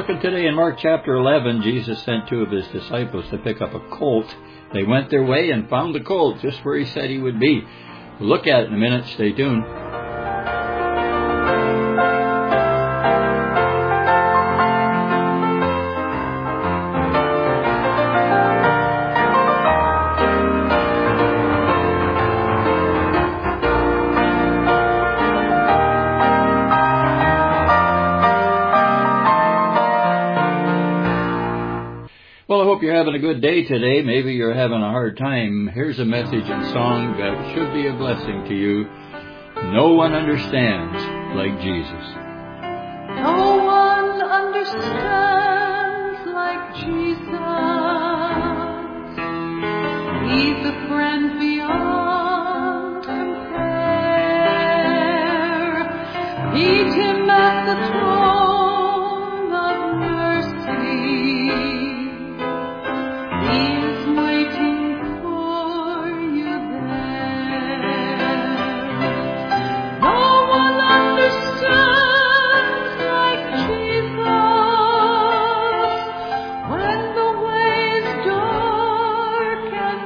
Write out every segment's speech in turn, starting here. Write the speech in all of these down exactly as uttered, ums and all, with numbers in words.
looking today in Mark chapter eleven. Jesus sent two of his disciples to pick up a colt. They went their way and found the colt just where he said he would be. We'll look at it in a minute. Stay tuned. Well, I hope you're having a good day today. Maybe you're having a hard time. Here's a message and song that should be a blessing to you. No one understands like Jesus. No one understands like Jesus. He's a friend beyond compare. Meet him at the throne of mercy. He is waiting for you there. No one understands like Jesus when the way is dark and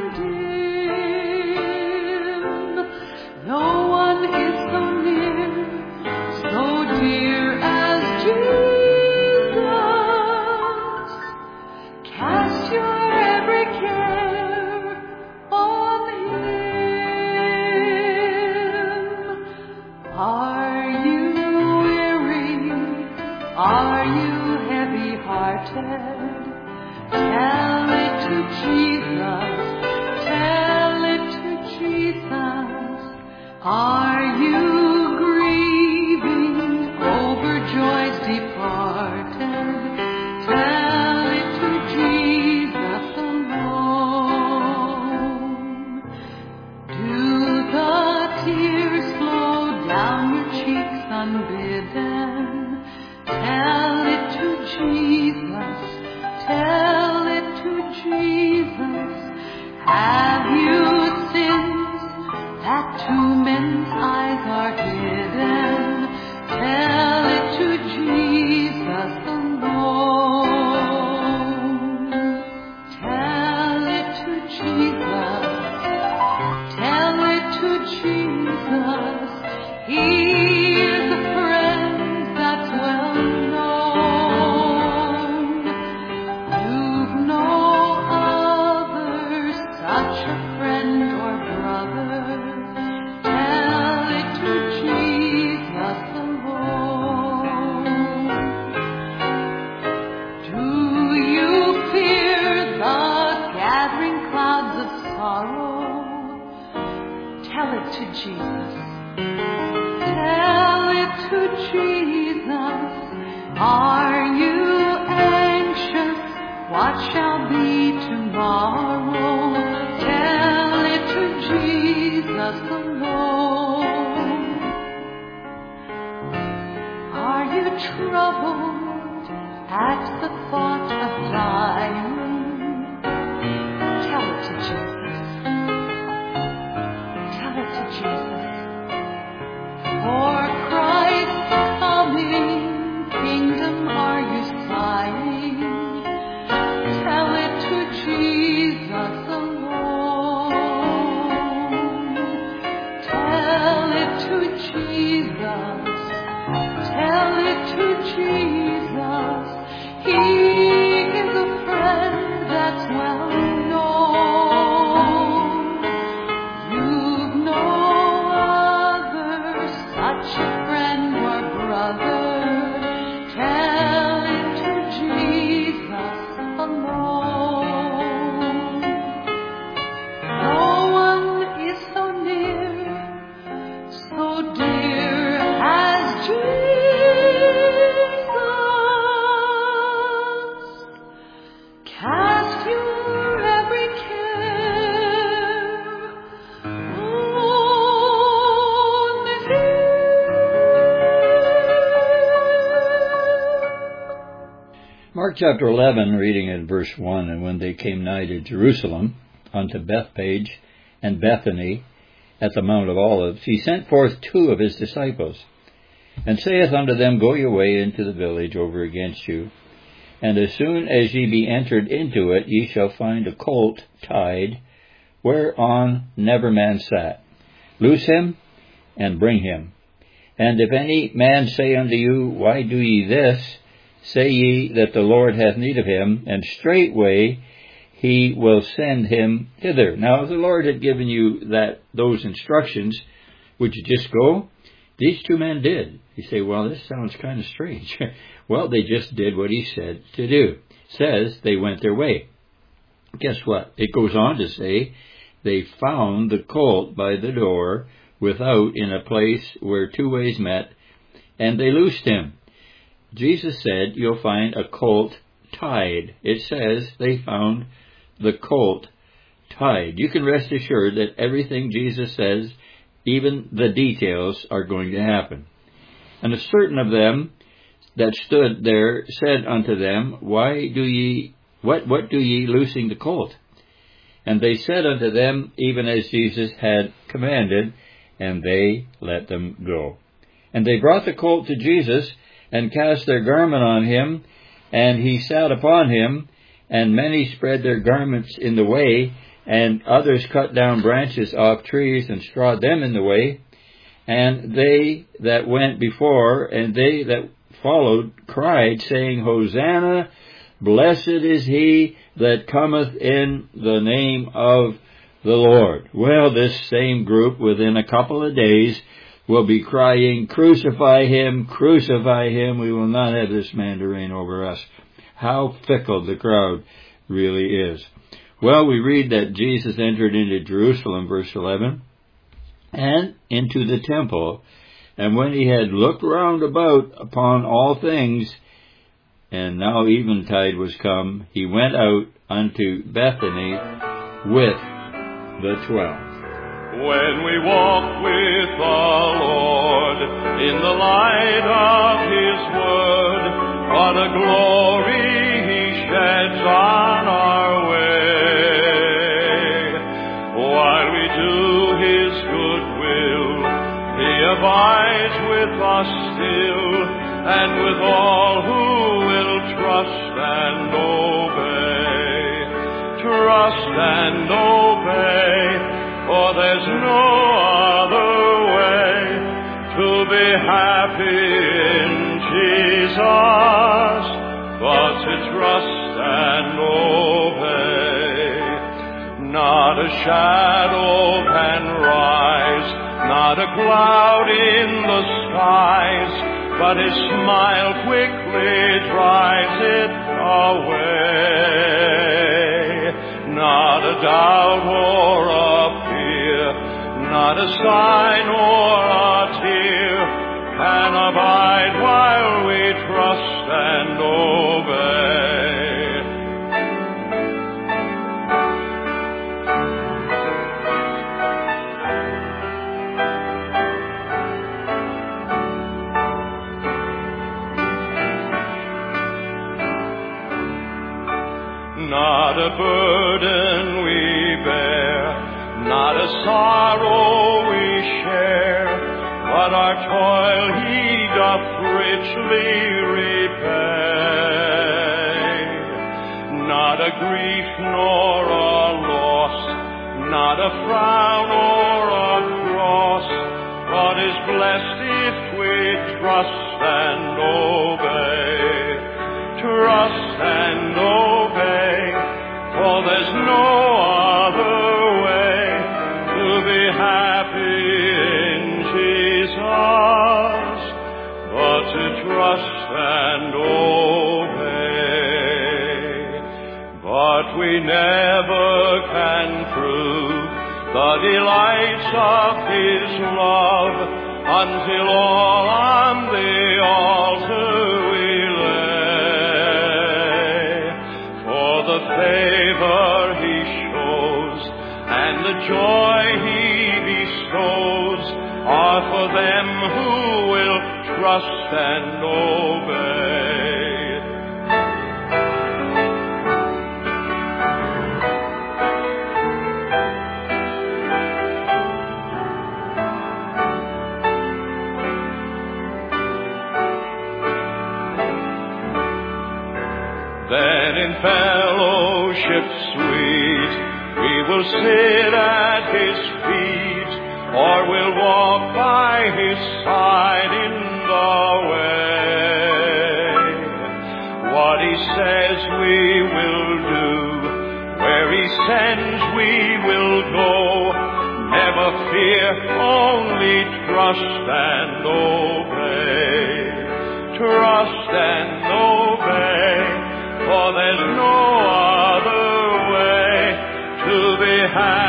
dim. No one is so near, so dear as Jesus. Cast your Are you weary? Are you heavy-hearted? Tell it to Jesus. Tell it to Jesus. Are you grieving over joys departed? Tell it to Jesus alone. Do the tears flow down your cheeks unbidden? Tell it to Jesus, tell it to Jesus. Have you sins that to men's eyes are hidden? Tell it to Jesus alone. Tell it to Jesus, tell it to Jesus. He is a friend that's well known. You've no other such a friend or brother. Tell it to Jesus alone. Do you fear the gathering clouds of sorrow? Tell it to Jesus. Tell it to Jesus. Are you anxious? What shall be tomorrow? Tell it to Jesus alone. Are you troubled at the thought of dying? Tell it to Jesus. Tell it to Jesus. For Christ's coming kingdom are you sighing? Tell it to Jesus alone. Tell it to Jesus. Tell it to Jesus. He is a friend that's well known. You've no such a friend or brother. Tell it to Jesus alone. No one is so near, so dear as Jesus. Cast your every care on Him. Mark chapter eleven, reading at verse one, And when they came nigh to Jerusalem, unto Bethphage and Bethany, at the Mount of Olives, he sent forth two of his disciples, and saith unto them, Go your way into the village over against you, And as soon as ye be entered into it, ye shall find a colt tied, whereon never man sat. Loose him, and bring him. And if any man say unto you, Why do ye this? Say ye that the Lord hath need of him, and straightway he will send him hither. Now, if the Lord had given you that those instructions, would you just go? These two men did. You say, well, this sounds kind of strange. Well, they just did what he said to do. It says they went their way. Guess what? It goes on to say, they found the colt by the door without in a place where two ways met, and they loosed him. Jesus said, you'll find a colt tied. It says they found the colt tied. You can rest assured that everything Jesus says, even the details, are going to happen. And a certain of them that stood there said unto them, Why do ye, what, what do ye loosing the colt? And they said unto them, even as Jesus had commanded, and they let them go. And they brought the colt to Jesus, and cast their garment on him, and he sat upon him, and many spread their garments in the way, and others cut down branches off trees, and strawed them in the way. And they that went before, and they that followed, cried, saying, Hosanna, blessed is he that cometh in the name of the Lord. Well, this same group, within a couple of days, will be crying, Crucify him, crucify him, we will not have this man to reign over us. How fickle the crowd really is. Well, we read that Jesus entered into Jerusalem, verse eleven, and into the temple, and when he had looked round about upon all things, and now eventide was come, he went out unto Bethany with the twelve. When we walk with the Lord in the light of His word, what a glory He sheds on our way. While we do His good will, He abides with us still, and with all who will trust and obey. Trust and obey. For there's no other way to be happy in Jesus but to trust and obey. Not a shadow can rise, not a cloud in the skies, but His smile quickly drives it away. Not a doubt or a not a sign or a tear can abide while we trust and obey. Not a burden we bear, not a sorrow we share, but our toil He doth richly repay. Not a grief nor a loss, not a frown or a cross, but is blessed if we trust and obey. Trust and obey, for there's no other happy in Jesus, but to trust and obey. But we never can prove the delights of His love until all on the altar we lay. For the favor He shows and the joy He are for them who will trust and obey. in fellowship sweet, we will sit at His feet, or will walk by His side in the way. What He says we will do, where He sends we will go. Never fear, only trust and obey. Trust and obey, for there's no other way to be happy.